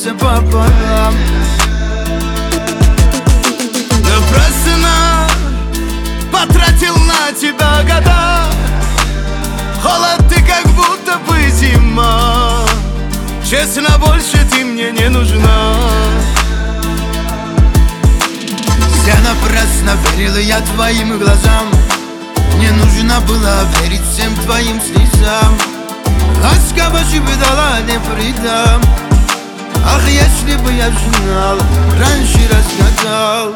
сердце пополам. Напрасно потратил на тебя года, холод ты как будто бы зима. Честно, больше ты мне не нужна. Зря напрасно верил я твоим глазам. Мне нужно было верить всем твоим слезам. Ласково шептала, не предам. Ах, если бы я знал, раньше разгадал.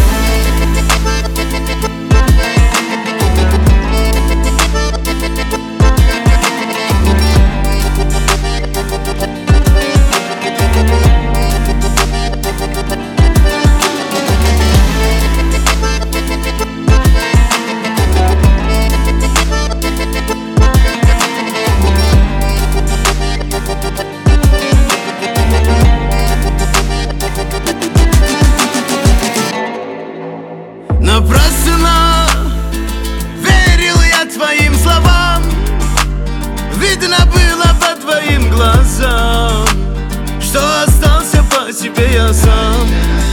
Напрасно верил я твоим словам. Видно было по твоим глазам, что остался по себе я сам.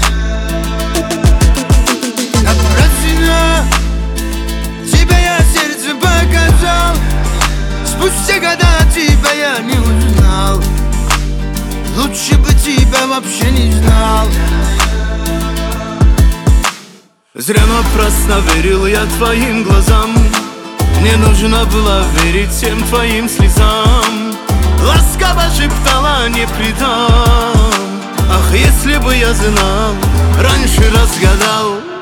Напрасно тебя я сердцем показал. Спустя года тебя я не узнал. Лучше бы тебя вообще не знал. Зря напрасно верил я твоим глазам. Мне нужно было верить всем твоим слезам. Ласково шептала, не предам. Ах, если бы я знал, раньше разгадал.